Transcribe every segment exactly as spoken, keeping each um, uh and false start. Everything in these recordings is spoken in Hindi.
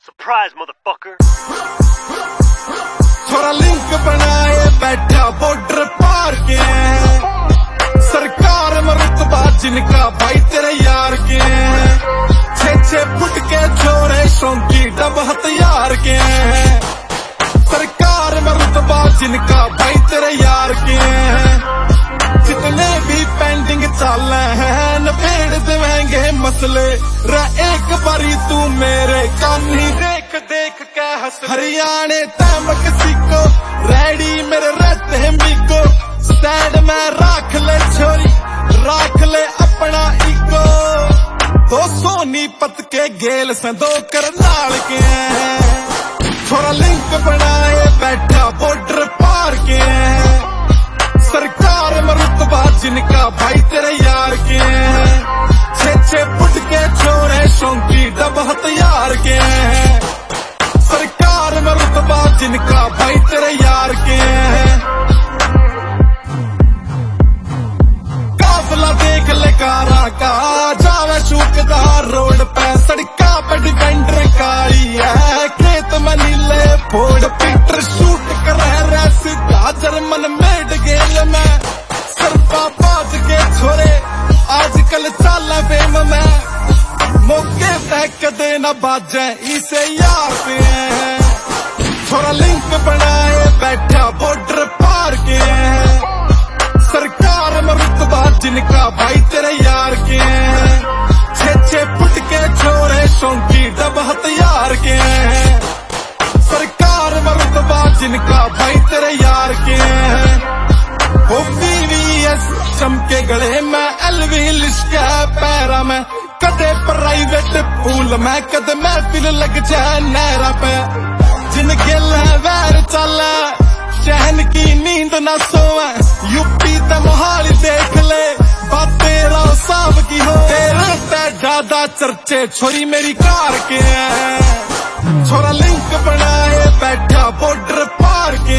Surprise, motherfucker. थोड़ा लिंक बनाए बैठा बॉर्डर पार के सरकार में रुतबा जिनका भाई तेरे यार के छे छे फुट के छोरे शौकी डब हथियार के सरकार में रुतबा जिनका भाई तेरे यार के जितने भी पेंडिंग चाल हैं नपेड़ देंगे मसले रा एक बारी तू मेरे कानी देख देख के हंस हरियाणे तमक सीखो रेडी मेरे रहते मिको सैड में राख ले छोरी राख ले अपना इको दो सोनीपत के गेल से दो करनाल के थोड़ा लिंक बनाए बैठा बॉर्डर पार के सरकार में रुतबा जिनका भाई तेरे यार के छे छे फुट के छोरे शौकी डब हथियार के सरकार में रुतबा जिनका भाई तेरे यार के काफला देख ले कारा का जावे शूकदार रोड पे सड़का पे डिफेंडर काली है खेत में नीले फोड़ पीटर शूट कर रैस जर्मन मेड गेल में सरपा बाज के छोरे आजकल चाला फेम में मौके फेंक देना बाजे इसे यार पे थोड़ा लिंक बनाए बैठा बॉर्डर पार के सरकार में रुतबा जिनका भाई तेरे यार के छे छे फुट के छोरे शौकी डब हथियार के सरकार में रुतबा जिनका भाई तेरे यार के वो बीवीएस चमके गले में एलवी लिशका पैरा में कदे प्राइवेट पूल में कदे महफिल लग जाए नहरा पे जिनके लहर चला शहन की नींद न सोवे यूपी ते मोहाली देख ले बात तेरा साहब की हो तेरे ते ज्यादा चर्चे छोरी मेरी कार के छोरा लिंक बनाए बैठा बॉर्डर पार के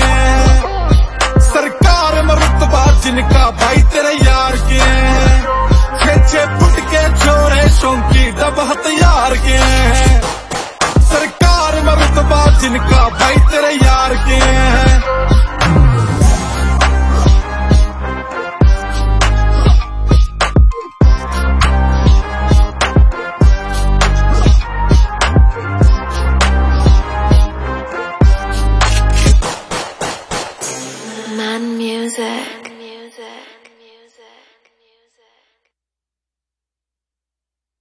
सरकार में रुतबा जिनका भाई तेरे यार के छे छे फुट के छोरे शौकी डब हथियार